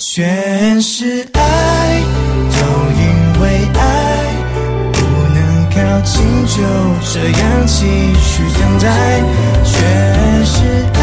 全是爱，都因为爱，不能靠近就这样继续等待。全是爱。